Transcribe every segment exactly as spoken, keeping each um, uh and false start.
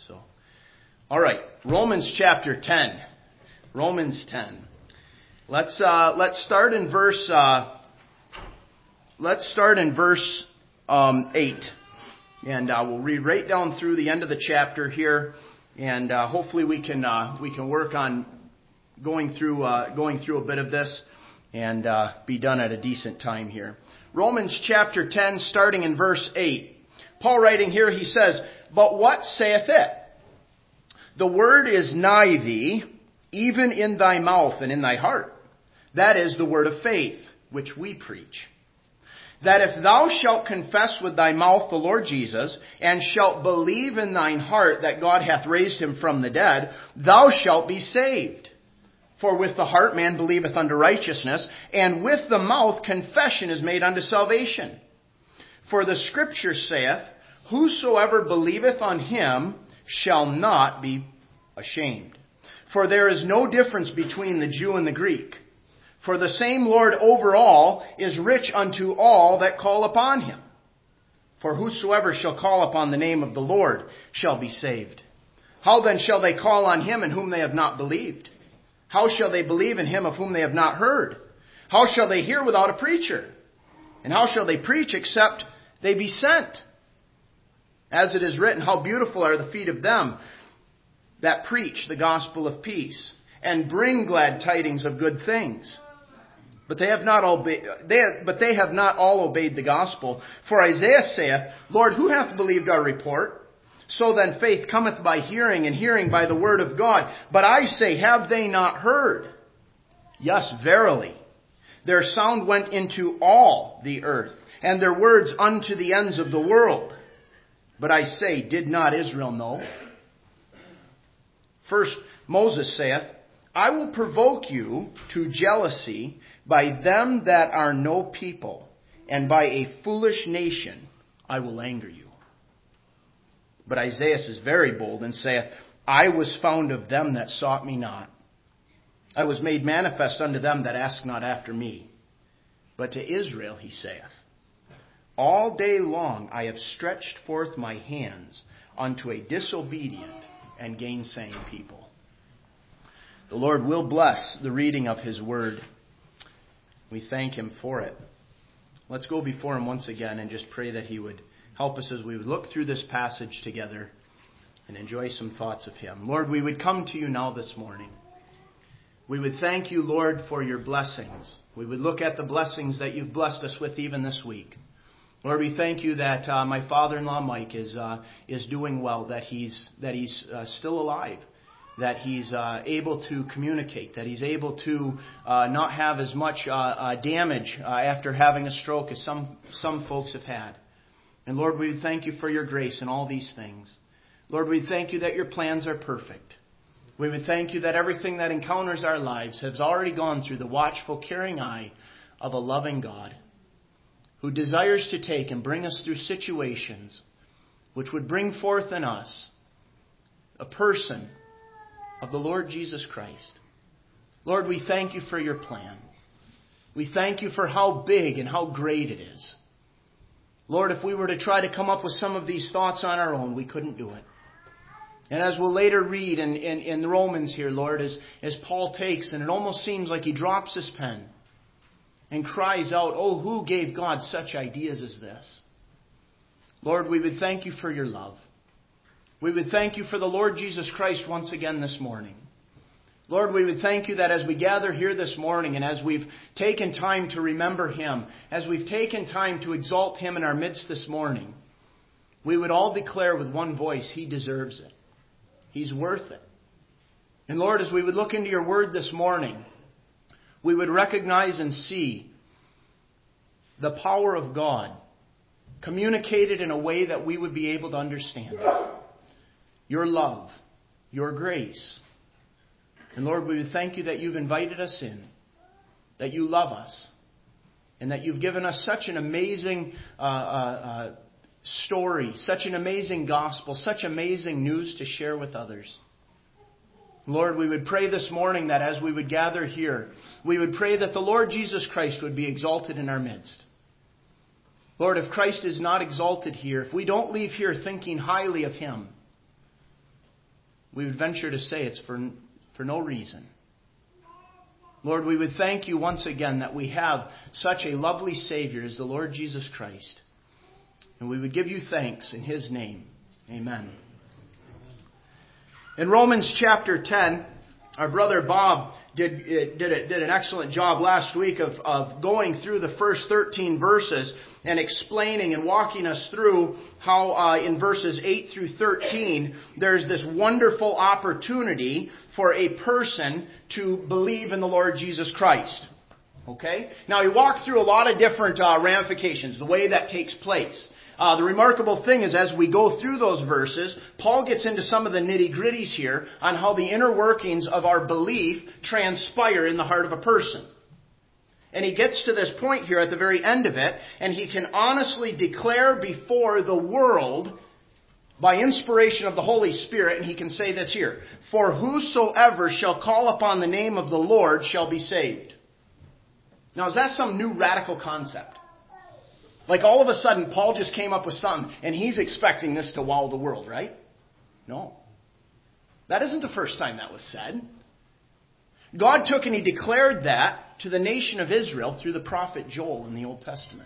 So, all right, Romans chapter ten. Romans ten. Let's uh, let's start in verse. Uh, let's start in verse um, eight, and uh, we'll read right down through the end of the chapter here, and uh, hopefully we can uh, we can work on going through uh, going through a bit of this and uh, be done at a decent time here. Romans chapter ten, starting in verse eight. Paul writing here, he says, "But what saith it? The word is nigh thee, even in thy mouth and in thy heart. That is the word of faith, which we preach. That if thou shalt confess with thy mouth the Lord Jesus, and shalt believe in thine heart that God hath raised him from the dead, thou shalt be saved. For with the heart man believeth unto righteousness, and with the mouth confession is made unto salvation. For the Scripture saith, Whosoever believeth on him shall not be ashamed. For there is no difference between the Jew and the Greek. For the same Lord over all is rich unto all that call upon him. For whosoever shall call upon the name of the Lord shall be saved. How then shall they call on him in whom they have not believed? How shall they believe in him of whom they have not heard? How shall they hear without a preacher? And how shall they preach except they be sent? As it is written, how beautiful are the feet of them that preach the gospel of peace, and bring glad tidings of good things. But they have not all obeyed, they, but they have not all obeyed the gospel. For Isaiah saith, Lord, who hath believed our report? So then faith cometh by hearing, and hearing by the word of God. But I say, have they not heard? Yes, verily. Their sound went into all the earth, and their words unto the ends of the world. But I say, did not Israel know? First, Moses saith, I will provoke you to jealousy by them that are no people, and by a foolish nation I will anger you. But Isaiah is very bold and saith, I was found of them that sought me not. I was made manifest unto them that ask not after me. But to Israel he saith, all day long I have stretched forth my hands unto a disobedient and gainsaying people. The Lord will bless the reading of his word. We thank him for it. Let's go before him once again and just pray that he would help us as we would look through this passage together and enjoy some thoughts of him. Lord, we would come to you now this morning. We would thank you, Lord, for your blessings. We would look at the blessings that you've blessed us with even this week. Lord, we thank you that uh, my father-in-law Mike is uh, is doing well, that he's that he's uh, still alive, that he's uh, able to communicate, that he's able to uh, not have as much uh, uh, damage uh, after having a stroke as some some folks have had. And Lord, we thank you for your grace in all these things. Lord, we thank you that your plans are perfect. We would thank you that everything that encounters our lives has already gone through the watchful, caring eye of a loving God, who desires to take and bring us through situations which would bring forth in us a person of the Lord Jesus Christ. Lord, we thank you for your plan. We thank you for how big and how great it is. Lord, if we were to try to come up with some of these thoughts on our own, we couldn't do it. And as we'll later read in, in, in Romans here, Lord, as, as Paul takes, and it almost seems like he drops his pen and cries out, oh, who gave God such ideas as this? Lord, we would thank you for your love. We would thank you for the Lord Jesus Christ once again this morning. Lord, we would thank you that as we gather here this morning and as we've taken time to remember him, as we've taken time to exalt him in our midst this morning, we would all declare with one voice, he deserves it. He's worth it. And Lord, as we would look into your word this morning, we would recognize and see the power of God communicated in a way that we would be able to understand it. Your love, your grace. And Lord, we would thank you that you've invited us in, that you love us, and that you've given us such an amazing uh, uh, uh, story, such an amazing gospel, such amazing news to share with others. Lord, we would pray this morning that as we would gather here, we would pray that the Lord Jesus Christ would be exalted in our midst. Lord, if Christ is not exalted here, if we don't leave here thinking highly of him, we would venture to say it's for, for no reason. Lord, we would thank you once again that we have such a lovely Savior as the Lord Jesus Christ. And we would give you thanks in His name. Amen. In Romans chapter ten, our brother Bob did, did, a, did an excellent job last week of, of going through the first thirteen verses and explaining and walking us through how uh, in verses eight through thirteen, there's this wonderful opportunity for a person to believe in the Lord Jesus Christ. Okay? Now, he walked through a lot of different uh, ramifications, the way that takes place. Uh, the remarkable thing is, as we go through those verses, Paul gets into some of the nitty-gritties here on how the inner workings of our belief transpire in the heart of a person. And he gets to this point here at the very end of it, and he can honestly declare before the world, by inspiration of the Holy Spirit, and he can say this here, "For whosoever shall call upon the name of the Lord shall be saved." Now, is that some new radical concept? Like all of a sudden, Paul just came up with something, and he's expecting this to wow the world, right? No. That isn't the first time that was said. God took and He declared that to the nation of Israel through the prophet Joel in the Old Testament.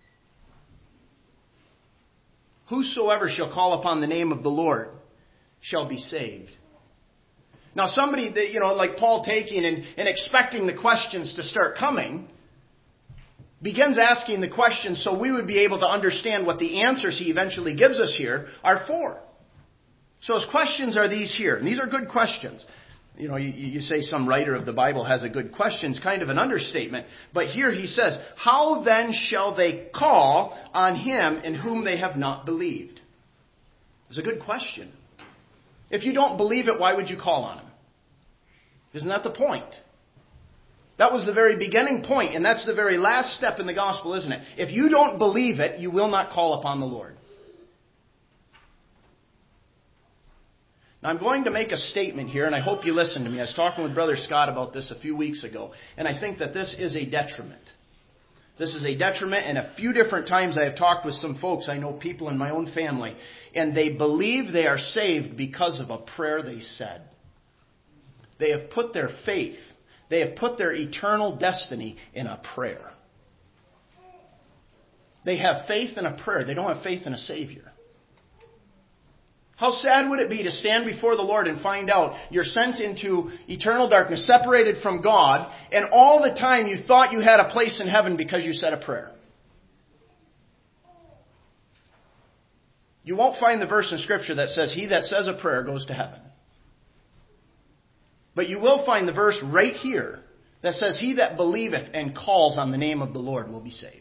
Whosoever shall call upon the name of the Lord shall be saved. Now somebody, that, you know, like Paul taking and, and expecting the questions to start coming, begins asking the questions so we would be able to understand what the answers he eventually gives us here are for. So his questions are these here. And these are good questions. You know, you, you say some writer of the Bible has a good question. It's kind of an understatement. But here he says, "How then shall they call on Him in whom they have not believed?" It's a good question. If you don't believe it, why would you call on Him? Isn't that the point? That was the very beginning point, and that's the very last step in the gospel, isn't it? If you don't believe it, you will not call upon the Lord. Now, I'm going to make a statement here, and I hope you listen to me. I was talking with Brother Scott about this a few weeks ago, and I think that this is a detriment. This is a detriment, and a few different times I have talked with some folks, I know people in my own family, and they believe they are saved because of a prayer they said. They have put their faith, they have put their eternal destiny in a prayer. They have faith in a prayer. They don't have faith in a Savior. How sad would it be to stand before the Lord and find out you're sent into eternal darkness, separated from God, and all the time you thought you had a place in heaven because you said a prayer? You won't find the verse in Scripture that says, "He that says a prayer goes to heaven." But you will find the verse right here that says, "He that believeth and calls on the name of the Lord will be saved."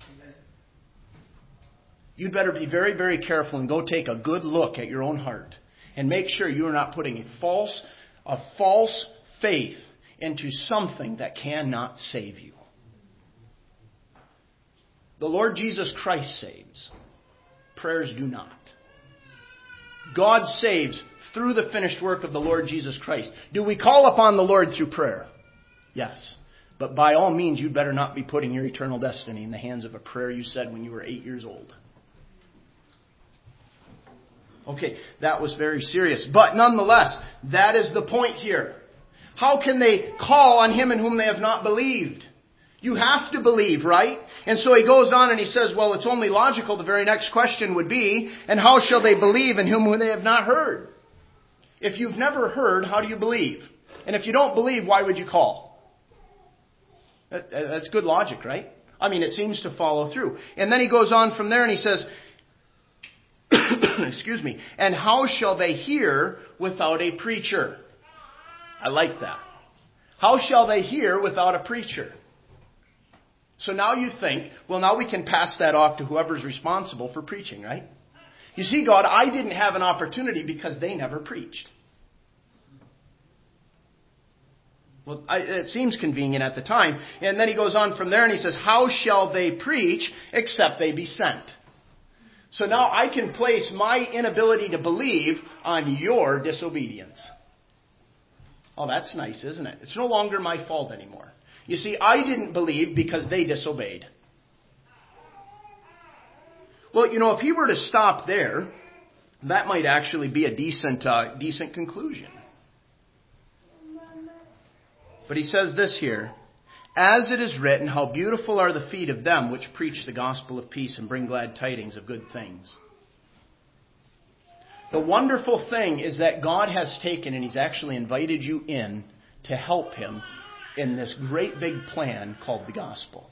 You'd better be very, very careful and go take a good look at your own heart and make sure you are not putting a false, a false faith into something that cannot save you. The Lord Jesus Christ saves. Prayers do not. God saves through the finished work of the Lord Jesus Christ. Do we call upon the Lord through prayer? Yes. But by all means, you'd better not be putting your eternal destiny in the hands of a prayer you said when you were eight years old. Okay, that was very serious. But nonetheless, that is the point here. How can they call on Him in whom they have not believed? You have to believe, right? And so he goes on and he says, well, it's only logical. The very next question would be, and how shall they believe in whom they have not heard? If you've never heard, how do you believe? And if you don't believe, why would you call? That's good logic, right? I mean, it seems to follow through. And then he goes on from there and he says, excuse me, and how shall they hear without a preacher? I like that. How shall they hear without a preacher? So now you think, well, now we can pass that off to whoever's responsible for preaching, right? You see, God, I didn't have an opportunity because they never preached. Well, I, it seems convenient at the time. And then he goes on from there and he says, how shall they preach except they be sent? So now I can place my inability to believe on your disobedience. Oh, that's nice, isn't it? It's no longer my fault anymore. You see, I didn't believe because they disobeyed. Well, you know, if he were to stop there, that might actually be a decent, uh, decent conclusion. But he says this here, as it is written, how beautiful are the feet of them which preach the gospel of peace and bring glad tidings of good things. The wonderful thing is that God has taken and He's actually invited you in to help Him in this great big plan called the gospel.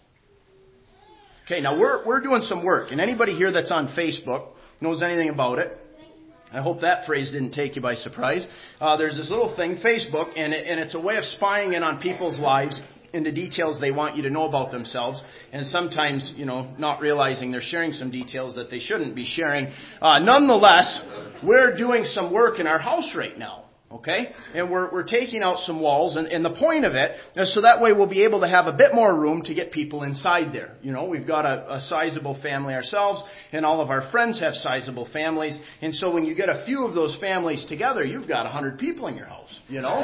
Okay, now we're we're doing some work, and anybody here that's on Facebook knows anything about it. I hope that phrase didn't take you by surprise. Uh, there's this little thing, Facebook, and it, and it's a way of spying in on people's lives into details they want you to know about themselves, and sometimes, you know, not realizing they're sharing some details that they shouldn't be sharing. Uh, nonetheless, we're doing some work in our house right now. Okay? And we're we're taking out some walls, and, and the point of it is so that way we'll be able to have a bit more room to get people inside there. You know, we've got a, a sizable family ourselves, and all of our friends have sizable families, and so when you get a few of those families together, you've got a hundred people in your house, you know?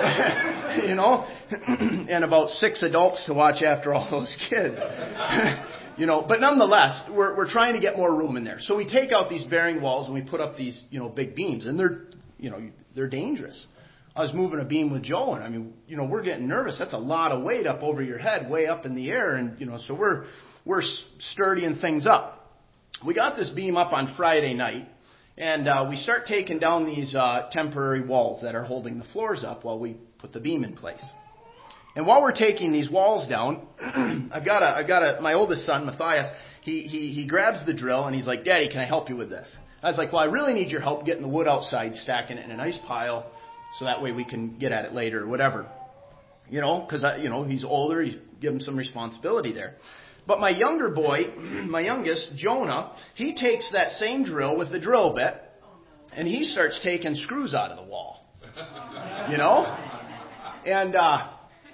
you know? And about six adults to watch after all those kids. You know, but nonetheless, we're we're trying to get more room in there. So we take out these bearing walls and we put up these, you know, big beams, and they're, you know, they're dangerous. I was moving a beam with Joe, and I mean, you know, we're getting nervous. That's a lot of weight up over your head, way up in the air, and you know, so we're we're sturdying things up. We got this beam up on Friday night, and uh, we start taking down these uh, temporary walls that are holding the floors up while we put the beam in place. And while we're taking these walls down, I've got a I've got a my oldest son, Matthias. He he he grabs the drill and he's like, "Daddy, can I help you with this?" I was like, well, I really need your help getting the wood outside, stacking it in a nice pile, so that way we can get at it later or whatever. You know, because, you know, he's older, you give him some responsibility there. But my younger boy, my youngest, Jonah, he takes that same drill with the drill bit, and he starts taking screws out of the wall. You know? And, uh,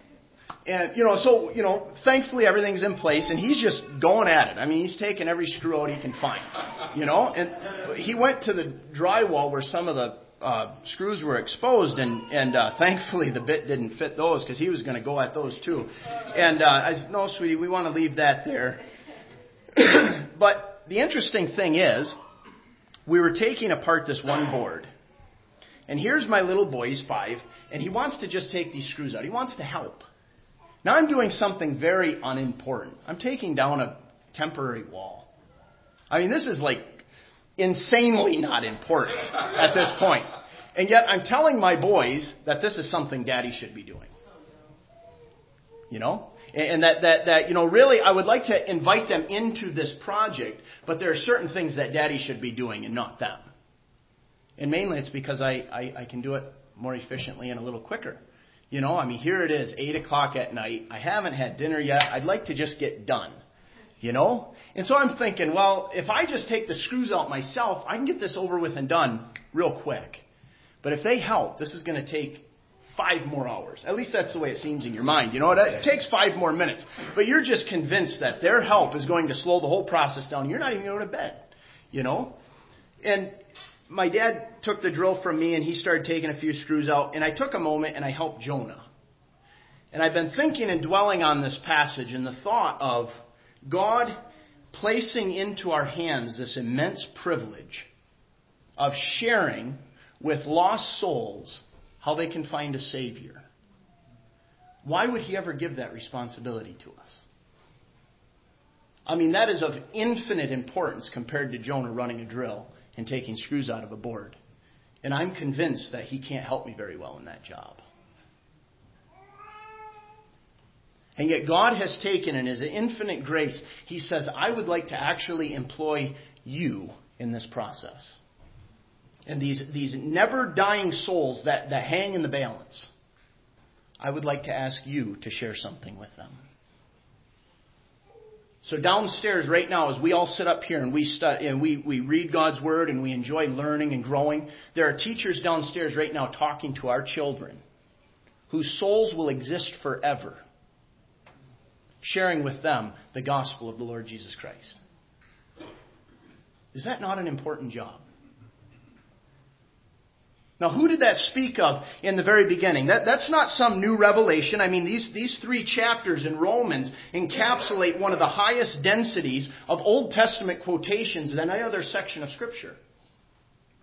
and, you know, so, you know, thankfully everything's in place, and he's just going at it. I mean, he's taking every screw out he can find, you know. And he went to the drywall where some of the uh, screws were exposed, and, and uh, thankfully the bit didn't fit those because he was going to go at those too. And uh, I said, no, sweetie, we want to leave that there. But the interesting thing is, we were taking apart this one board. And here's my little boy, he's five, and he wants to just take these screws out. He wants to help. Now I'm doing something very unimportant. I'm taking down a temporary wall. I mean, this is like insanely not important at this point. And yet I'm telling my boys that this is something Daddy should be doing. You know? And that, that, that, you know, really I would like to invite them into this project, but there are certain things that Daddy should be doing and not them. And mainly it's because I, I, I can do it more efficiently and a little quicker. You know, I mean, here it is, eight o'clock at night. I haven't had dinner yet. I'd like to just get done. You know? And so I'm thinking, well, if I just take the screws out myself, I can get this over with and done real quick. But if they help, this is going to take five more hours. At least that's the way it seems in your mind. You know, it takes five more minutes. But you're just convinced that their help is going to slow the whole process down. You're not even going to go to bed. You know? And my dad took the drill from me and he started taking a few screws out, and I took a moment and I helped Jonah. And I've been thinking and dwelling on this passage and the thought of God placing into our hands this immense privilege of sharing with lost souls how they can find a Savior. Why would He ever give that responsibility to us? I mean, that is of infinite importance compared to Jonah running a drill and taking screws out of a board. And I'm convinced that He can't help me very well in that job. And yet God has taken, in His infinite grace, He says, I would like to actually employ you in this process. And these, these never-dying souls that, that hang in the balance, I would like to ask you to share something with them. So downstairs right now, as we all sit up here and we study and we, we read God's Word and we enjoy learning and growing, there are teachers downstairs right now talking to our children whose souls will exist forever, sharing with them the gospel of the Lord Jesus Christ. Is that not an important job? Now, who did that speak of in the very beginning? That, that's not some new revelation. I mean, these, these three chapters in Romans encapsulate one of the highest densities of Old Testament quotations than any other section of Scripture.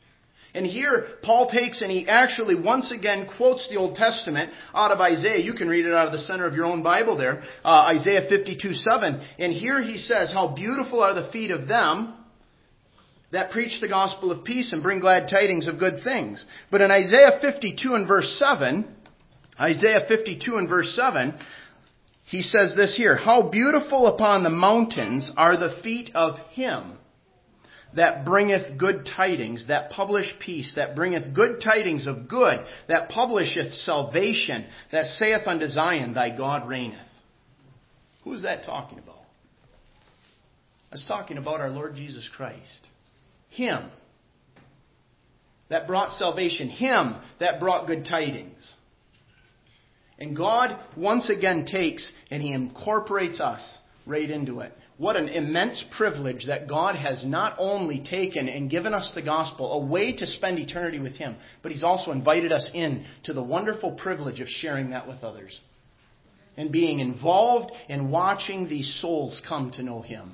And here, Paul takes and he actually once again quotes the Old Testament out of Isaiah. You can read it out of the center of your own Bible there. Uh, Isaiah fifty-two seven. And here he says, how beautiful are the feet of them that preach the gospel of peace and bring glad tidings of good things. But in Isaiah fifty-two and verse seven, Isaiah fifty-two and verse seven, he says this here, how beautiful upon the mountains are the feet of him that bringeth good tidings, that publish peace, that bringeth good tidings of good, that publisheth salvation, that saith unto Zion, thy God reigneth. Who is that talking about? That's talking about our Lord Jesus Christ. Him that brought salvation. Him that brought good tidings. And God once again takes and He incorporates us right into it. What an immense privilege that God has not only taken and given us the gospel, a way to spend eternity with Him, but He's also invited us in to the wonderful privilege of sharing that with others. And being involved in watching these souls come to know Him.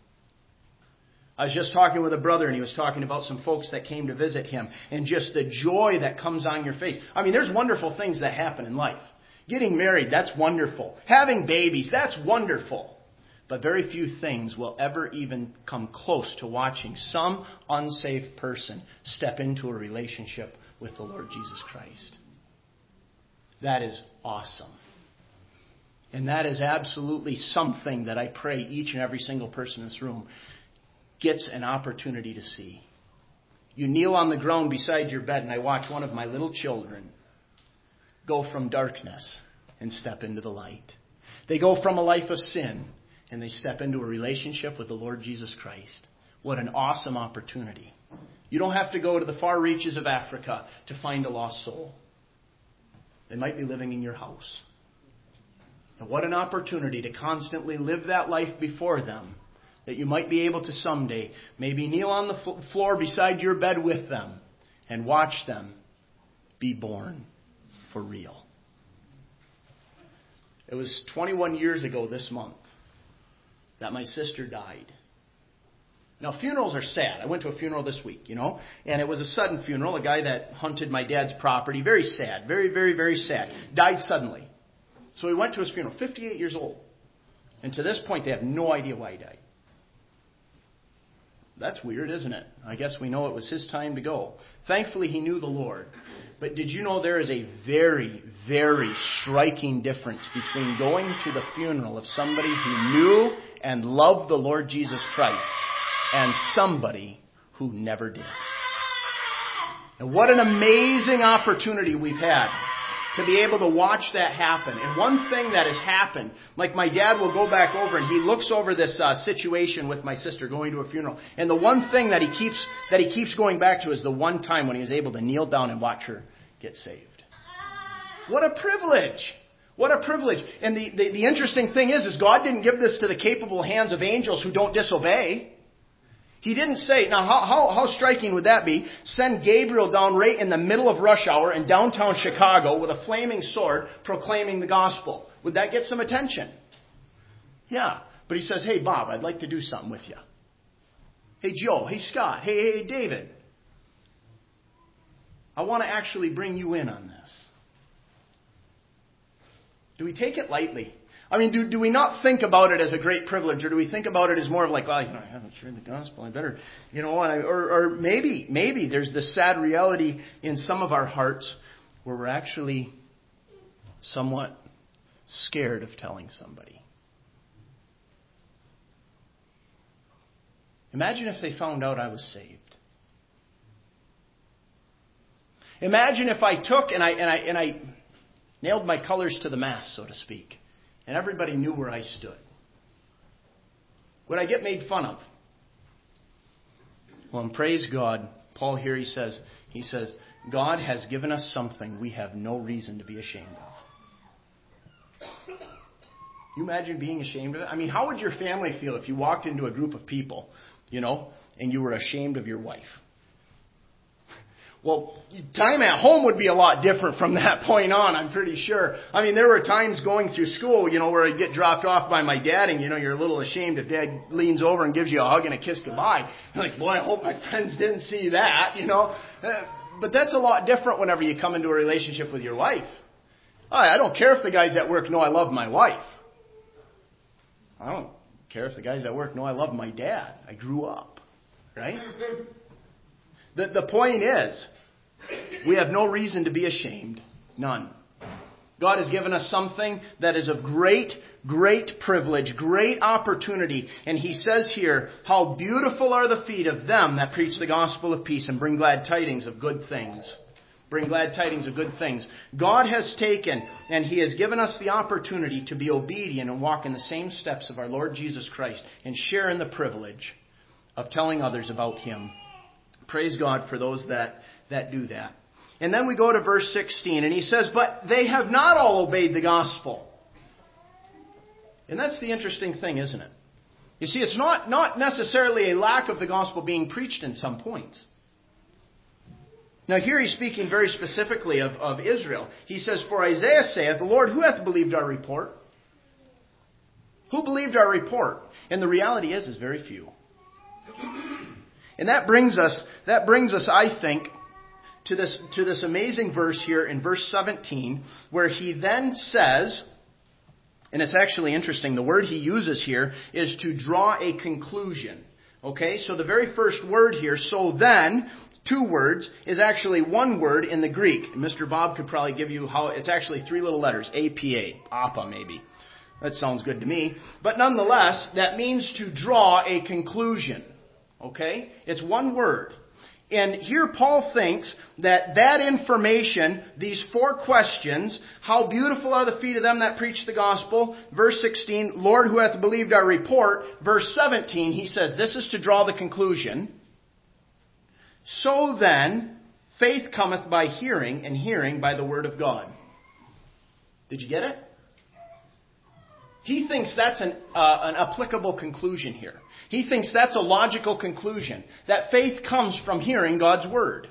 I was just talking with a brother and he was talking about some folks that came to visit him and just the joy that comes on your face. I mean, there's wonderful things that happen in life. Getting married, that's wonderful. Having babies, that's wonderful. But very few things will ever even come close to watching some unsaved person step into a relationship with the Lord Jesus Christ. That is awesome. And that is absolutely something that I pray each and every single person in this room gets an opportunity to see. You kneel on the ground beside your bed and I watch one of my little children go from darkness and step into the light. They go from a life of sin and they step into a relationship with the Lord Jesus Christ. What an awesome opportunity. You don't have to go to the far reaches of Africa to find a lost soul. They might be living in your house. And what an opportunity to constantly live that life before them, that you might be able to someday maybe kneel on the floor beside your bed with them and watch them be born for real. It was twenty-one years ago this month that my sister died. Now, funerals are sad. I went to a funeral this week, you know, and it was a sudden funeral. A guy that hunted my dad's property. Very sad. Very, very, very sad. Died suddenly. So we went to his funeral. fifty-eight years old. And to this point, they have no idea why he died. That's weird, isn't it? I guess we know it was his time to go. Thankfully, he knew the Lord. But did you know there is a very, very striking difference between going to the funeral of somebody who knew and loved the Lord Jesus Christ and somebody who never did? And what an amazing opportunity we've had to be able to watch that happen. And one thing that has happened, like my dad will go back over and he looks over this uh, situation with my sister going to a funeral. And the one thing that he keeps that he keeps going back to is the one time when he was able to kneel down and watch her get saved. What a privilege! What a privilege. And the, the, the interesting thing is, is God didn't give this to the capable hands of angels who don't disobey. He didn't say, now how, how, how striking would that be? Send Gabriel down right in the middle of rush hour in downtown Chicago with a flaming sword proclaiming the gospel. Would that get some attention? Yeah. But he says, hey Bob, I'd like to do something with you. Hey Joe, hey Scott, hey, hey David. I want to actually bring you in on this. Do we take it lightly? I mean, do, do we not think about it as a great privilege, or do we think about it as more of like, well, you know, I haven't shared the gospel, I better, you know, and I, or, or maybe, maybe there's this sad reality in some of our hearts where we're actually somewhat scared of telling somebody. Imagine if they found out I was saved. Imagine if I took and I and I and I nailed my colors to the mast, so to speak. And everybody knew where I stood. Would I get made fun of? Well, and praise God, Paul here he says, he says, God has given us something we have no reason to be ashamed of. You imagine being ashamed of it? I mean, how would your family feel if you walked into a group of people, you know, and you were ashamed of your wife? Well, time at home would be a lot different from that point on, I'm pretty sure. I mean, there were times going through school, you know, where I'd get dropped off by my dad and, you know, you're a little ashamed if Dad leans over and gives you a hug and a kiss goodbye. You're like, boy, I hope my friends didn't see that, you know. Uh, but that's a lot different whenever you come into a relationship with your wife. I don't care if the guys at work know I love my wife. I don't care if the guys at work know I love my dad. I grew up, right? The, the point is, we have no reason to be ashamed. None. God has given us something that is of great, great privilege, great opportunity. And He says here, how beautiful are the feet of them that preach the gospel of peace and bring glad tidings of good things. Bring glad tidings of good things. God has taken and He has given us the opportunity to be obedient and walk in the same steps of our Lord Jesus Christ and share in the privilege of telling others about Him. Praise God for those that, that do that. And then we go to verse sixteen, and he says, but they have not all obeyed the gospel. And that's the interesting thing, isn't it? You see, it's not, not necessarily a lack of the gospel being preached in some points. Now here he's speaking very specifically of, of Israel. He says, for Isaiah saith, the Lord, who hath believed our report? Who believed our report? And the reality is, is very few. And that brings us, that brings us, I think, to this, to this amazing verse here in verse seventeen, where he then says, and it's actually interesting, the word he uses here is to draw a conclusion. Okay, so the very first word here, so then, two words, is actually one word in the Greek. And Mister Bob could probably give you how, it's actually three little letters, A P A, Appa maybe. That sounds good to me. But nonetheless, that means to draw a conclusion. Okay? It's one word. And here Paul thinks that that information, these four questions, how beautiful are the feet of them that preach the gospel, verse sixteen, Lord, who hath believed our report, verse seventeen, he says this is to draw the conclusion. So then, faith cometh by hearing, and hearing by the word of God. Did you get it? He thinks that's an, uh, an applicable conclusion here. He thinks that's a logical conclusion, that faith comes from hearing God's word.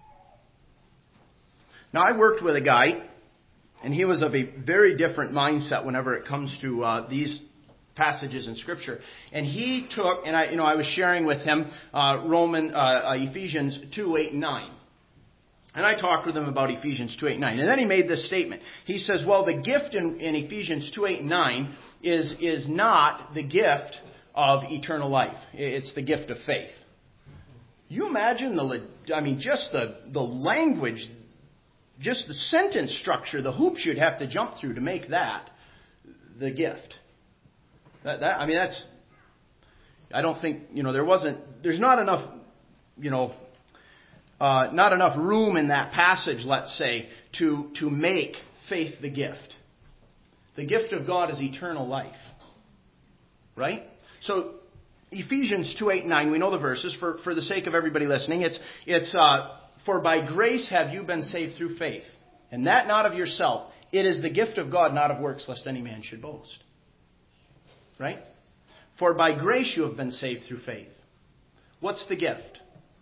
Now, I worked with a guy, and he was of a very different mindset whenever it comes to uh, these passages in Scripture. And he took, and I, you know, I was sharing with him uh, Roman, uh, uh, Ephesians two, eight, and nine. And I talked with him about Ephesians two, eight, and nine. And then he made this statement. He says, well, the gift in, in Ephesians two, eight, and nine is, is not the gift of eternal life. It's the gift of faith. You imagine the, I mean, just the, the language, just the sentence structure, the hoops you'd have to jump through to make that the gift. That, that, I mean, that's, I don't think, you know, there wasn't, there's not enough, you know, uh, not enough room in that passage, let's say, to, to make faith the gift. The gift of God is eternal life. Right? So, Ephesians two, eight, and nine, we know the verses. For, for the sake of everybody listening, it's, it's uh, for by grace have you been saved through faith, and that not of yourself. It is the gift of God, not of works, lest any man should boast. Right? For by grace you have been saved through faith. What's the gift?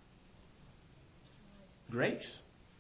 Grace.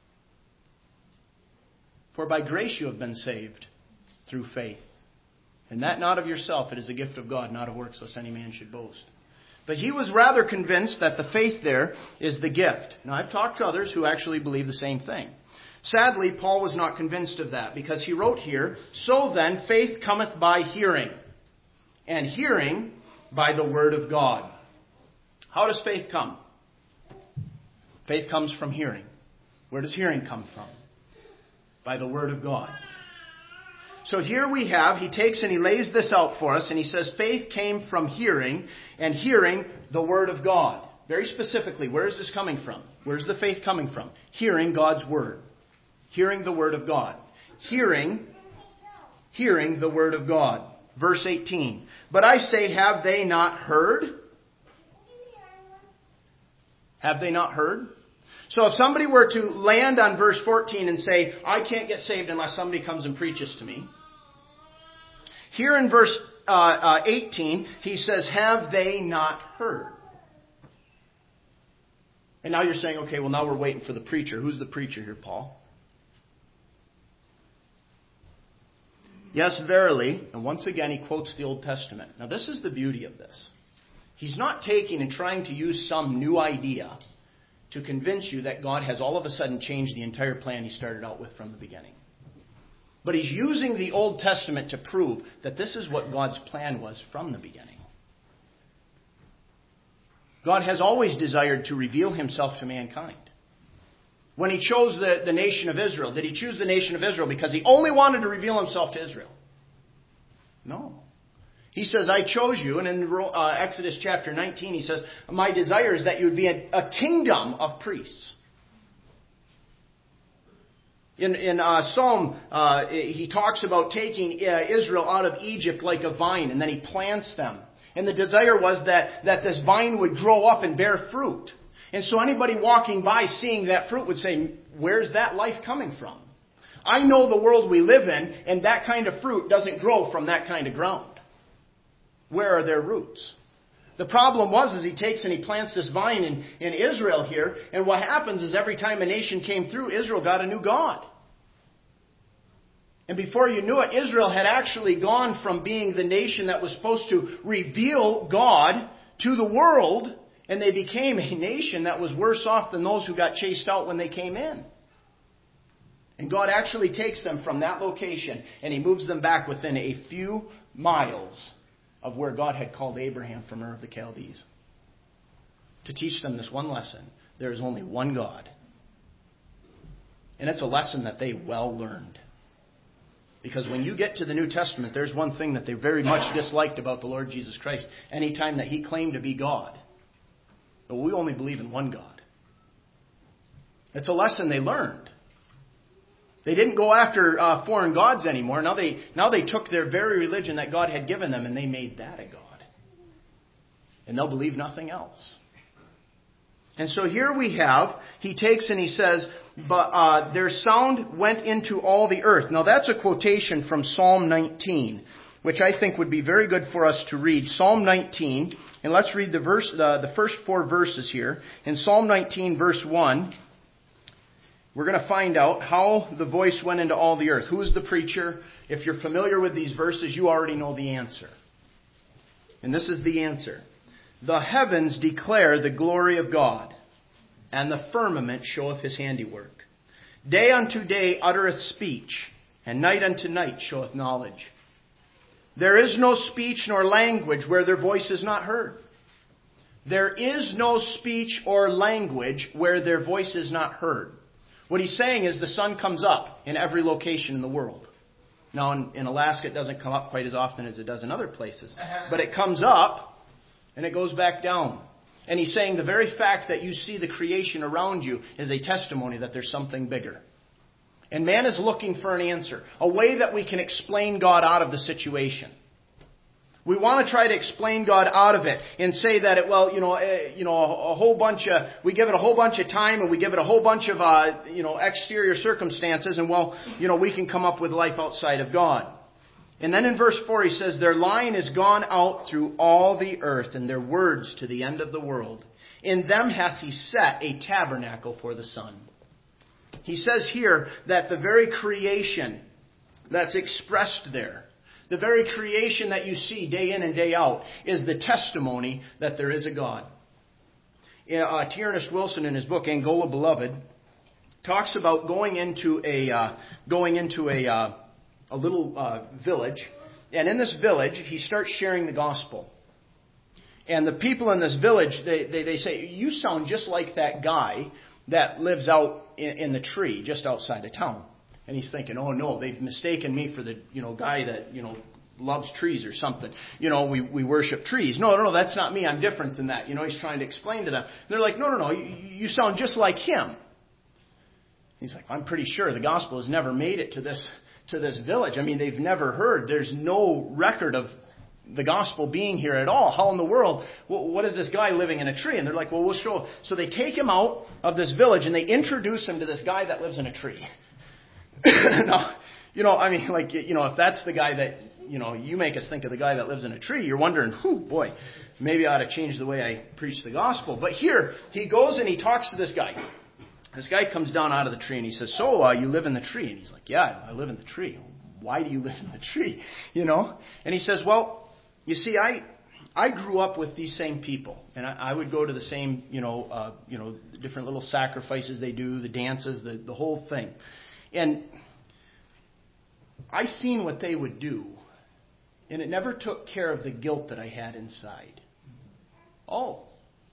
For by grace you have been saved through faith. And that not of yourself, it is a gift of God, not of works, lest any man should boast. But he was rather convinced that the faith there is the gift. Now, I've talked to others who actually believe the same thing. Sadly, Paul was not convinced of that, because he wrote here, so then faith cometh by hearing, and hearing by the word of God. How does faith come? Faith comes from hearing. Where does hearing come from? By the word of God. So here we have, he takes and he lays this out for us, and he says faith came from hearing, and hearing the word of God. Very specifically, where is this coming from? Where's the faith coming from? Hearing God's word. Hearing the word of God. Hearing, hearing the word of God. Verse eighteen. But I say, have they not heard? Have they not heard? So if somebody were to land on verse fourteen and say, I can't get saved unless somebody comes and preaches to me. Here in verse uh, uh, eighteen, he says, have they not heard? And now you're saying, okay, well, now we're waiting for the preacher. Who's the preacher here, Paul? Yes, verily. And once again, he quotes the Old Testament. Now, this is the beauty of this. He's not taking and trying to use some new idea to convince you that God has all of a sudden changed the entire plan he started out with from the beginning. But he's using the Old Testament to prove that this is what God's plan was from the beginning. God has always desired to reveal himself to mankind. When he chose the, the nation of Israel, did he choose the nation of Israel because he only wanted to reveal himself to Israel? No. He says, I chose you. And in uh, Exodus chapter nineteen, he says, my desire is that you would be a, a kingdom of priests. In, in uh, Psalm, uh, he talks about taking uh, Israel out of Egypt like a vine, and then he plants them. And the desire was that, that this vine would grow up and bear fruit. And so anybody walking by seeing that fruit would say, where's that life coming from? I know the world we live in, and that kind of fruit doesn't grow from that kind of ground. Where are their roots? The problem was is he takes and he plants this vine in, in Israel here, and what happens is every time a nation came through, Israel got a new god. And before you knew it, Israel had actually gone from being the nation that was supposed to reveal God to the world, and they became a nation that was worse off than those who got chased out when they came in. And God actually takes them from that location, and he moves them back within a few miles of where God had called Abraham from Ur of the Chaldees, to teach them this one lesson. There is only one God. And it's a lesson that they well learned. Because when you get to the New Testament, there's one thing that they very much disliked about the Lord Jesus Christ. Anytime that he claimed to be God. But we only believe in one God. It's a lesson they learned. They didn't go after uh, foreign gods anymore. Now they, now they took their very religion that God had given them and they made that a God. And they'll believe nothing else. And so here we have, he takes and he says, but uh, their sound went into all the earth. Now that's a quotation from Psalm nineteen, which I think would be very good for us to read. Psalm nineteen, and let's read the verse, uh, the first four verses here. In Psalm nineteen, verse one, we're going to find out how the voice went into all the earth. Who is the preacher? If you're familiar with these verses, you already know the answer. And this is the answer. The heavens declare the glory of God, and the firmament showeth his handiwork. Day unto day uttereth speech, and night unto night showeth knowledge. There is no speech nor language where their voice is not heard. There is no speech or language where their voice is not heard. What he's saying is the sun comes up in every location in the world. Now in, in Alaska it doesn't come up quite as often as it does in other places. But it comes up and it goes back down. And he's saying the very fact that you see the creation around you is a testimony that there's something bigger. And man is looking for an answer. A way that we can explain God out of the situation. We want to try to explain God out of it and say that it, well, you know, uh, you know, a, a whole bunch of, we give it a whole bunch of time and we give it a whole bunch of, uh, you know, exterior circumstances and well, you know, we can come up with life outside of God. And then in verse four he says, their line is gone out through all the earth and their words to the end of the world. In them hath he set a tabernacle for the sun. He says here that the very creation that's expressed there, the very creation that you see day in and day out is the testimony that there is a God. Uh, T. Ernest Wilson in his book Angola Beloved talks about going into a uh, going into a uh, a little uh, village, and in this village he starts sharing the gospel. And the people in this village they they, they say, you sound just like that guy that lives out in, in the tree just outside of town. And he's thinking, oh no, they've mistaken me for the, you know, guy that, you know, loves trees or something. You know, we, we worship trees. No, no, no, that's not me. I'm different than that. You know, he's trying to explain to them. And they're like, no, no, no, you, you sound just like him. He's like, I'm pretty sure the gospel has never made it to this, to this village. I mean, they've never heard. There's no record of the gospel being here at all. How in the world, what is this guy living in a tree? And they're like, well, we'll show. So they take him out of this village and they introduce him to this guy that lives in a tree. Now, you know, I mean, like, you know, if that's the guy that you know, you make us think of the guy that lives in a tree. You're wondering, whew, boy, maybe I ought to change the way I preach the gospel. But here, he goes and he talks to this guy. This guy comes down out of the tree and he says, so uh, you live in the tree? And he's like, yeah, I live in the tree. Why do you live in the tree? You know? And he says, well, you see, I I grew up with these same people. And I, I would go to the same, you know, uh, you know, different little sacrifices they do, the dances, the, the whole thing. And I seen what they would do. And it never took care of the guilt that I had inside. Oh.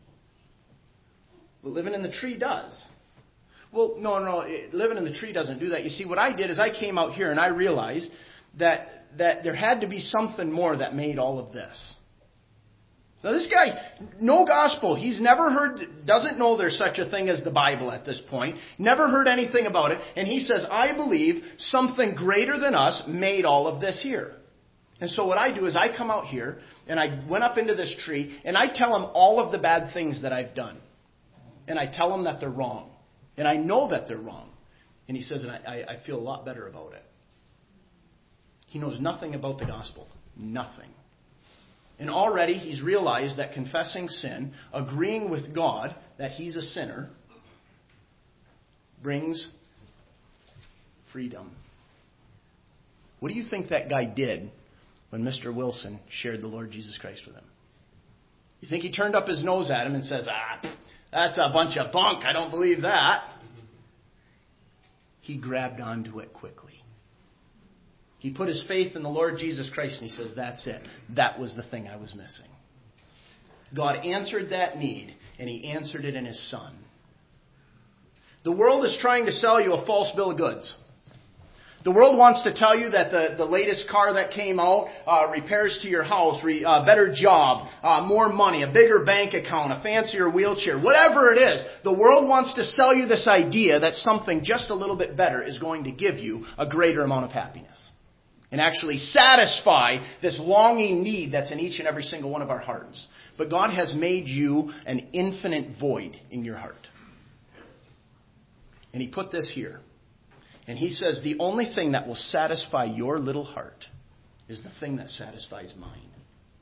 But living in the tree does. Well, no, no, it, living in the tree doesn't do that. You see, what I did is I came out here and I realized that that there had to be something more that made all of this. Now, this guy, no gospel. He's never heard, doesn't know there's such a thing as the Bible at this point. Never heard anything about it. And he says, I believe something greater than us made all of this here. And so what I do is I come out here and I went up into this tree and I tell him all of the bad things that I've done. And I tell him that they're wrong. And I know that they're wrong. And he says, and I, I feel a lot better about it. He knows nothing about the gospel. Nothing. And already he's realized that confessing sin, agreeing with God that he's a sinner, brings freedom. What do you think that guy did when Mister Wilson shared the Lord Jesus Christ with him? You think he turned up his nose at him and says, ah, that's a bunch of bunk, I don't believe that. He grabbed onto it quickly. He put his faith in the Lord Jesus Christ and he says, that's it. That was the thing I was missing. God answered that need and he answered it in his Son. The world is trying to sell you a false bill of goods. The world wants to tell you that the, the latest car that came out, uh, repairs to your house, re, uh, better job, uh, more money, a bigger bank account, a fancier wheelchair, whatever it is. The world wants to sell you this idea that something just a little bit better is going to give you a greater amount of happiness. And actually satisfy this longing need that's in each and every single one of our hearts. But God has made you an infinite void in your heart. And he put this here. And he says the only thing that will satisfy your little heart is the thing that satisfies mine.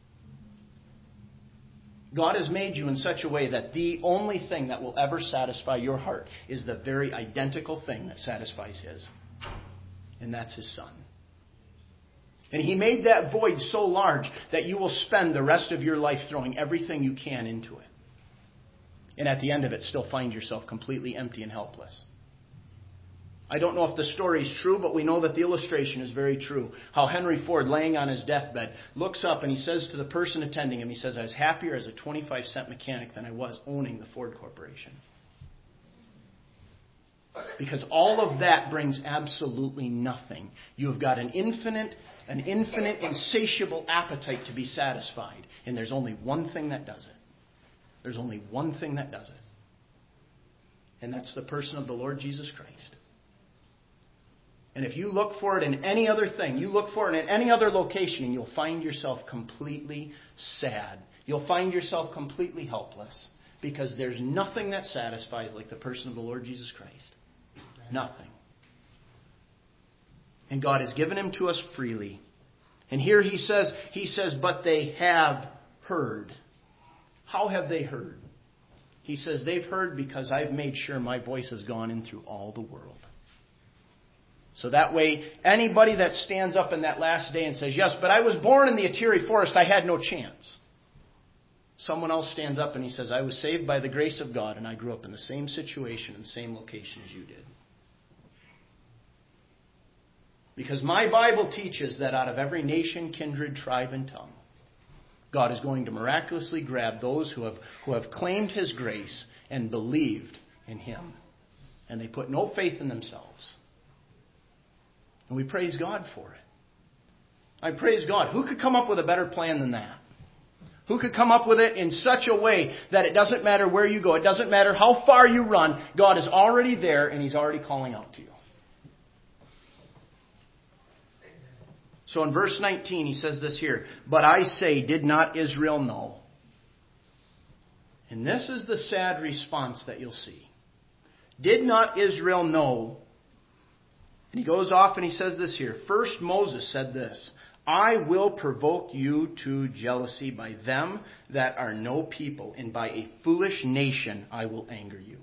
God has made you in such a way that the only thing that will ever satisfy your heart is the very identical thing that satisfies his. And that's his Son. And he made that void so large that you will spend the rest of your life throwing everything you can into it. And at the end of it, still find yourself completely empty and helpless. I don't know if the story is true, but we know that the illustration is very true. How Henry Ford, laying on his deathbed, looks up and he says to the person attending him, he says, I was happier as a twenty-five cent mechanic than I was owning the Ford Corporation. Because all of that brings absolutely nothing. You have got an infinite, an infinite, insatiable appetite to be satisfied. And there's only one thing that does it. There's only one thing that does it. And that's the person of the Lord Jesus Christ. And if you look for it in any other thing, you look for it in any other location, and you'll find yourself completely sad. You'll find yourself completely helpless. Because there's nothing that satisfies like the person of the Lord Jesus Christ. Nothing. And God has given him to us freely. And here he says, he says, but they have heard. How have they heard? He says, they've heard because I've made sure my voice has gone in through all the world. So that way, anybody that stands up in that last day and says, yes, but I was born in the Atiri forest, I had no chance. Someone else stands up and he says, I was saved by the grace of God and I grew up in the same situation and the same location as you did. Because my Bible teaches that out of every nation, kindred, tribe, and tongue, God is going to miraculously grab those who have, who have claimed his grace and believed in him. And they put no faith in themselves. And we praise God for it. I praise God. Who could come up with a better plan than that? Who could come up with it in such a way that it doesn't matter where you go, it doesn't matter how far you run, God is already there and he's already calling out to you. So in verse nineteen, he says this here, but I say, did not Israel know? And this is the sad response that you'll see. Did not Israel know? And he goes off and he says this here. First Moses said this, I will provoke you to jealousy by them that are no people, and by a foolish nation I will anger you.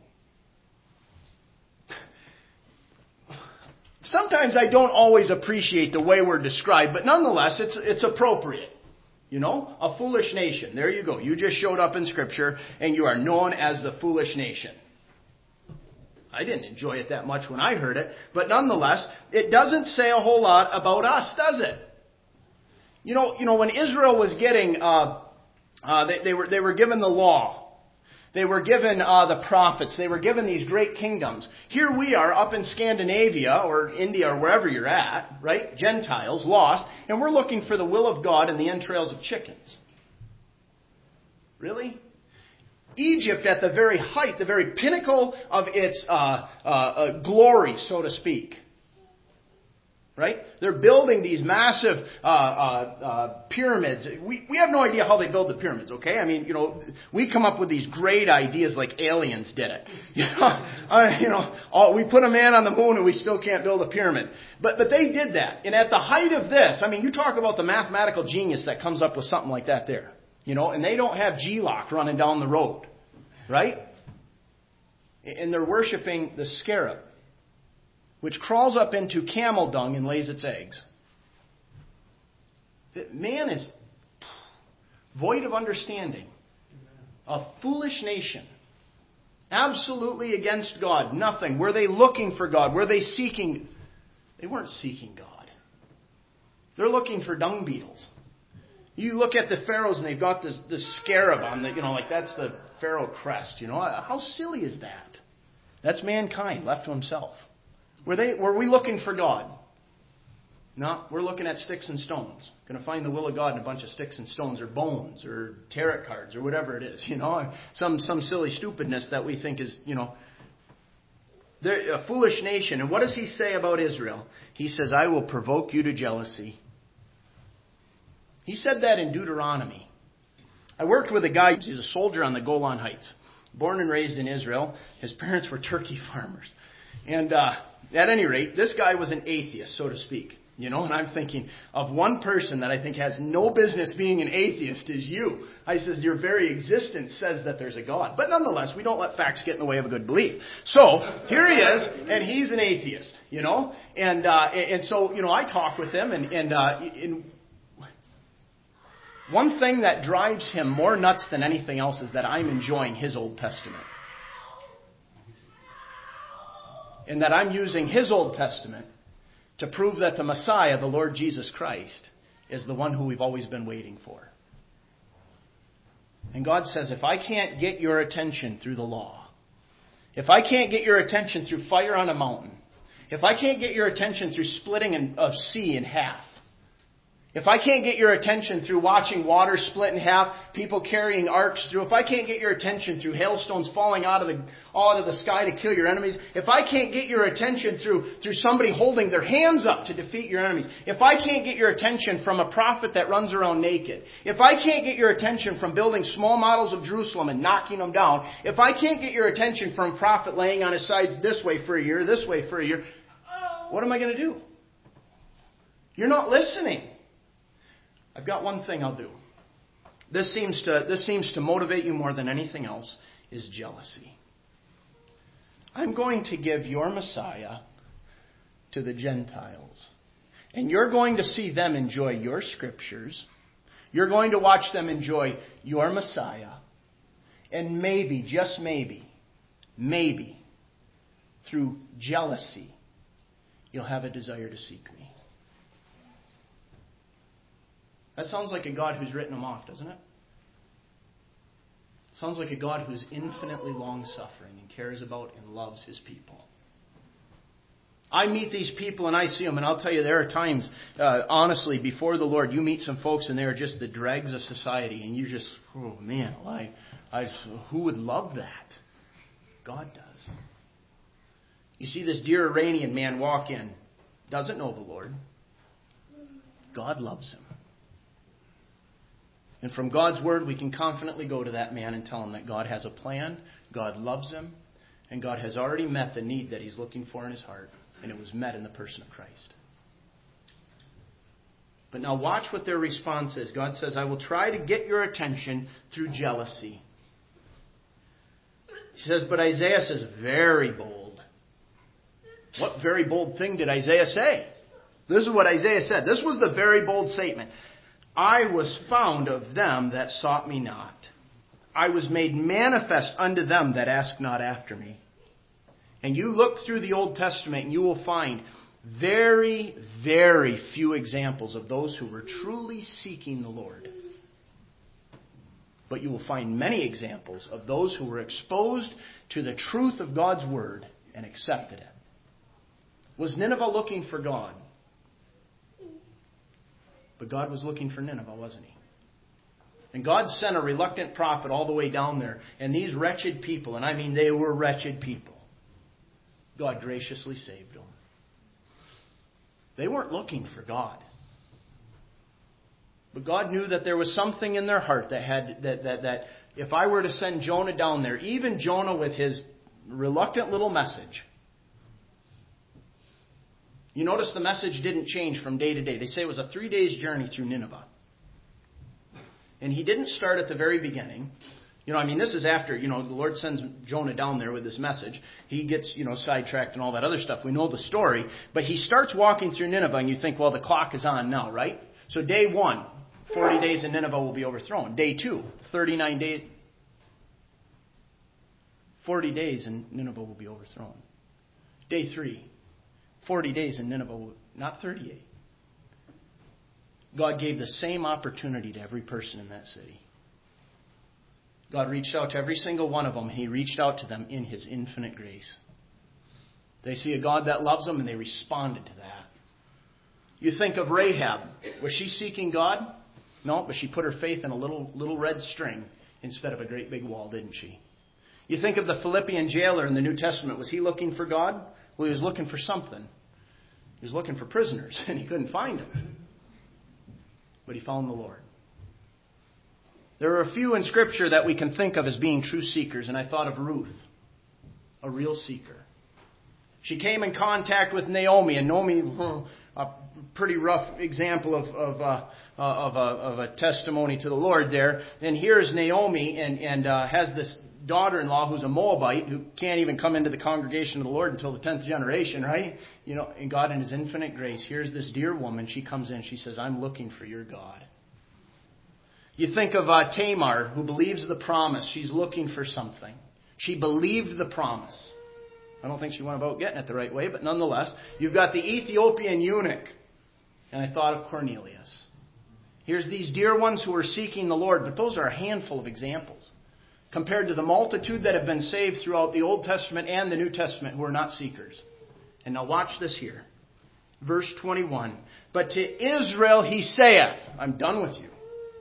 Sometimes I don't always appreciate the way we're described, but nonetheless, it's it's appropriate. You know, a foolish nation. There you go. You just showed up in Scripture, and you are known as the foolish nation. I didn't enjoy it that much when I heard it, but nonetheless, it doesn't say a whole lot about us, does it? You know, you know, when Israel was getting, uh, uh, they, they were they were given the law, they were given uh, the prophets, they were given these great kingdoms. Here we are up in Scandinavia or India or wherever you're at, right? Gentiles, lost, and we're looking for the will of God in the entrails of chickens. Really? Egypt, at the very height, the very pinnacle of its uh, uh, uh, glory, so to speak. Right? They're building these massive uh, uh, uh, pyramids. We we have no idea how they build the pyramids, okay? I mean, you know, we come up with these great ideas like aliens did it. You know, uh, you know all, we put a man on the moon and we still can't build a pyramid. But but they did that. And at the height of this, I mean, you talk about the mathematical genius that comes up with something like that there. You know, and they don't have G-lock running down the road. Right? And they're worshiping the scarab, which crawls up into camel dung and lays its eggs. Man is void of understanding. A foolish nation. Absolutely against God. Nothing. Were they looking for God? Were they seeking? They weren't seeking God. They're looking for dung beetles. You look at the pharaohs and they've got this, this scarab on the, you know, like that's the pharaoh crest. You know, how silly is that? That's mankind left to himself. Were they? Were we looking for God? No, we're looking at sticks and stones. Going to find the will of God in a bunch of sticks and stones, or bones, or tarot cards, or whatever it is. You know, some some silly stupidness that we think is, you know, they're a foolish nation. And what does he say about Israel? He says, "I will provoke you to jealousy." He said that in Deuteronomy. I worked with a guy, he was a soldier on the Golan Heights. Born and raised in Israel. His parents were turkey farmers. And uh, at any rate, this guy was an atheist, so to speak. You know, and I'm thinking of one person that I think has no business being an atheist is you. I says, your very existence says that there's a God. But nonetheless, we don't let facts get in the way of a good belief. So, here he is, and he's an atheist, you know. And uh, and so, you know, I talk with him, and, and uh, in one thing that drives him more nuts than anything else is that I'm enjoying his Old Testament. And that I'm using his Old Testament to prove that the Messiah, the Lord Jesus Christ, is the one who we've always been waiting for. And God says, if I can't get your attention through the law, if I can't get your attention through fire on a mountain, if I can't get your attention through splitting a sea in half, if I can't get your attention through watching water split in half, people carrying arcs through, if I can't get your attention through hailstones falling out of the out of the sky to kill your enemies, if I can't get your attention through through somebody holding their hands up to defeat your enemies, if I can't get your attention from a prophet that runs around naked, if I can't get your attention from building small models of Jerusalem and knocking them down, if I can't get your attention from a prophet laying on his side this way for a year, this way for a year, what am I going to do? You're not listening. I've got one thing I'll do. This seems to this seems to motivate you more than anything else, is jealousy. I'm going to give your Messiah to the Gentiles. And you're going to see them enjoy your scriptures. You're going to watch them enjoy your Messiah. And maybe, just maybe, maybe, through jealousy, you'll have a desire to seek me. That sounds like a God who's written them off, doesn't it? Sounds like a God who's infinitely long-suffering and cares about and loves his people. I meet these people and I see them, and I'll tell you, there are times, uh, honestly, before the Lord, you meet some folks and they're just the dregs of society, and you just, oh man, I, I, who would love that? God does. You see this dear Iranian man walk in, doesn't know the Lord. God loves him. And from God's word, we can confidently go to that man and tell him that God has a plan, God loves him, and God has already met the need that he's looking for in his heart. And it was met in the person of Christ. But now watch what their response is. God says, I will try to get your attention through jealousy. He says, but Isaiah says, very bold. What very bold thing did Isaiah say? This is what Isaiah said. This was the very bold statement. I was found of them that sought me not. I was made manifest unto them that ask not after me. And you look through the Old Testament and you will find very, very few examples of those who were truly seeking the Lord. But you will find many examples of those who were exposed to the truth of God's Word and accepted it. Was Nineveh looking for God? But God was looking for Nineveh, wasn't He? And God sent a reluctant prophet all the way down there. And these wretched people, and I mean they were wretched people, God graciously saved them. They weren't looking for God. But God knew that there was something in their heart that had that, that, that if I were to send Jonah down there, even Jonah with his reluctant little message. You notice the message didn't change from day to day. They say it was a three days journey through Nineveh. And he didn't start at the very beginning. You know, I mean, this is after, you know, the Lord sends Jonah down there with this message. He gets, you know, sidetracked and all that other stuff. We know the story. But he starts walking through Nineveh and you think, well, the clock is on now, right? So day one, forty days in Nineveh will be overthrown. Day two, thirty-nine days. forty days in Nineveh will be overthrown. Day three, forty days in Nineveh, will, not thirty-eight. God gave the same opportunity to every person in that city. God reached out to every single one of them. He reached out to them in His infinite grace. They see a God that loves them and they responded to that. You think of Rahab. Was she seeking God? No, but she put her faith in a little, little red string instead of a great big wall, didn't she? You think of the Philippian jailer in the New Testament. Was he looking for God? Well, he was looking for something. He was looking for prisoners and he couldn't find them. But he found the Lord. There are a few in Scripture that we can think of as being true seekers, and I thought of Ruth, a real seeker. She came in contact with Naomi, and Naomi, a pretty rough example of, of, uh, of, a, of a testimony to the Lord there. And here's Naomi, and, and uh, has this daughter-in-law who's a Moabite, who can't even come into the congregation of the Lord until the tenth generation, right? You know, and God in His infinite grace, here's this dear woman. She comes in, she says, I'm looking for your God. You think of uh, Tamar, who believes the promise. She's looking for something. She believed the promise. I don't think she went about getting it the right way, but nonetheless, you've got the Ethiopian eunuch. And I thought of Cornelius. Here's these dear ones who are seeking the Lord, but those are a handful of examples compared to the multitude that have been saved throughout the Old Testament and the New Testament who are not seekers. And now watch this here. Verse twenty-one. But to Israel He saith, I'm done with you.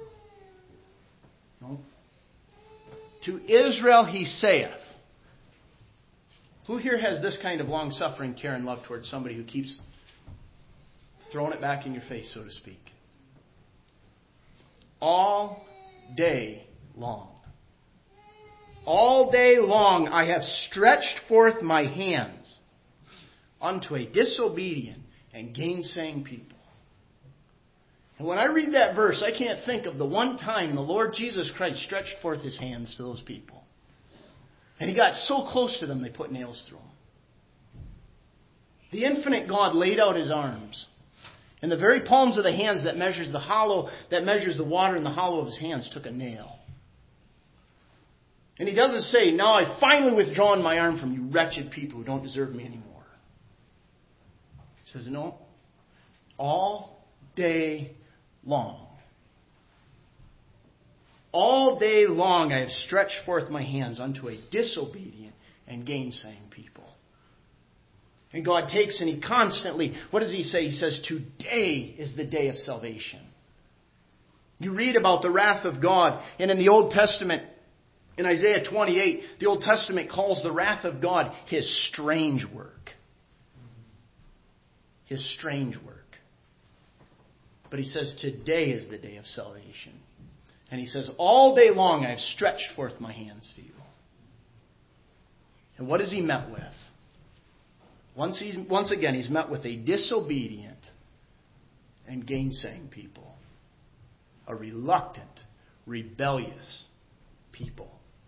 No. To Israel He saith. Who here has this kind of long-suffering care and love towards somebody who keeps throwing it back in your face, so to speak? All day long. All day long I have stretched forth my hands unto a disobedient and gainsaying people. And when I read that verse, I can't think of the one time the Lord Jesus Christ stretched forth His hands to those people. And He got so close to them, they put nails through Him. The infinite God laid out His arms. And the very palms of the hands that measures the hollow, that measures the water in the hollow of His hands took a nail. And He doesn't say, now I've finally withdrawn my arm from you wretched people who don't deserve me anymore. He says, no. All day long. All day long I have stretched forth my hands unto a disobedient and gainsaying people. And God takes and He constantly, what does He say? He says, today is the day of salvation. You read about the wrath of God, and in the Old Testament, in Isaiah twenty-eight, the Old Testament calls the wrath of God His strange work. His strange work. But He says, today is the day of salvation. And He says, all day long I have stretched forth my hands to you. And what is He met with? Once, he's, once again, He's met with a disobedient and gainsaying people. A reluctant, rebellious people.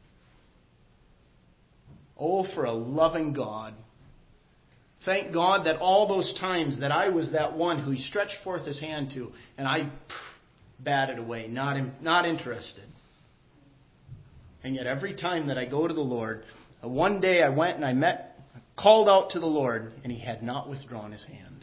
Oh, for a loving God. Thank God that all those times that I was that one who He stretched forth His hand to, and I pff, batted away, not, in, not interested. And yet every time that I go to the Lord, one day I went and I met, called out to the Lord, and He had not withdrawn His hand.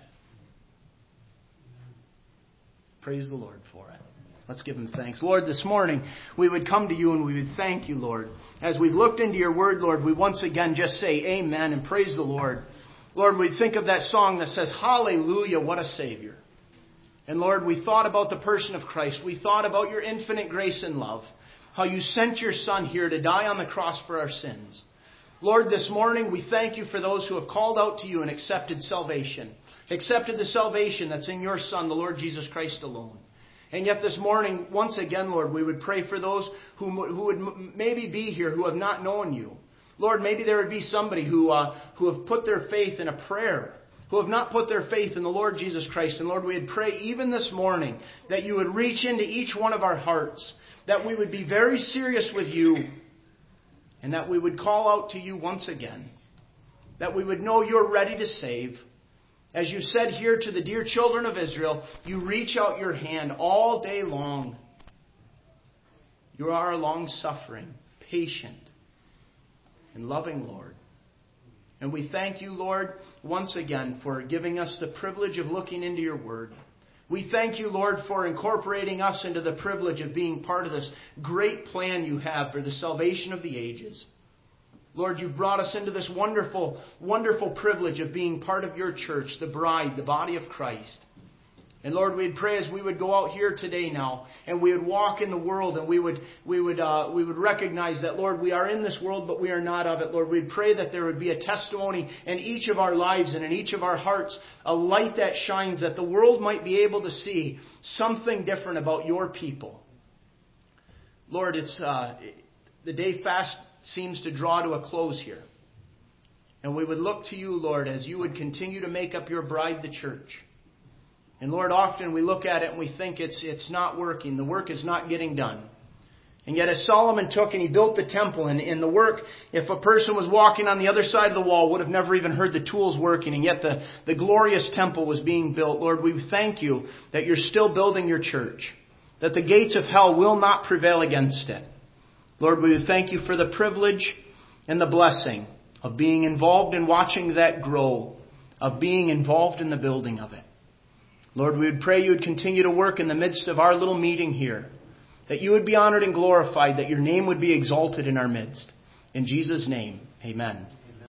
Praise the Lord for it. Let's give Him thanks. Lord, this morning we would come to You and we would thank You, Lord. As we've looked into Your Word, Lord, we once again just say amen and praise the Lord. Lord, we think of that song that says, hallelujah, what a Savior. And Lord, we thought about the person of Christ. We thought about Your infinite grace and love. How You sent Your Son here to die on the cross for our sins. Lord, this morning we thank You for those who have called out to You and accepted salvation. Accepted the salvation that's in Your Son, the Lord Jesus Christ alone. And yet this morning, once again, Lord, we would pray for those who, who would maybe be here who have not known You. Lord, maybe there would be somebody who uh, who have put their faith in a prayer, who have not put their faith in the Lord Jesus Christ. And Lord, we would pray even this morning that You would reach into each one of our hearts, that we would be very serious with You, and that we would call out to You once again, that we would know You're ready to save. As You said here to the dear children of Israel, You reach out Your hand all day long. You are a long-suffering, patient, and loving Lord. And we thank You, Lord, once again for giving us the privilege of looking into Your Word. We thank You, Lord, for incorporating us into the privilege of being part of this great plan You have for the salvation of the ages. Lord, You brought us into this wonderful, wonderful privilege of being part of Your church, the bride, the body of Christ. And Lord, we'd pray as we would go out here today now, and we would walk in the world, and we would we would uh, we would recognize that, Lord, we are in this world, but we are not of it. Lord, we'd pray that there would be a testimony in each of our lives and in each of our hearts, a light that shines, that the world might be able to see something different about Your people. Lord, it's uh, the day fast seems to draw to a close here. And we would look to You, Lord, as You would continue to make up Your bride, the church. And Lord, often we look at it and we think it's it's not working. The work is not getting done. And yet as Solomon took and he built the temple, and in the work, if a person was walking on the other side of the wall, would have never even heard the tools working. And yet the, the glorious temple was being built. Lord, we thank You that You're still building Your church. That the gates of hell will not prevail against it. Lord, we thank You for the privilege and the blessing of being involved in watching that grow. Of being involved in the building of it. Lord, we would pray You would continue to work in the midst of our little meeting here. That You would be honored and glorified. That Your name would be exalted in our midst. In Jesus' name, amen.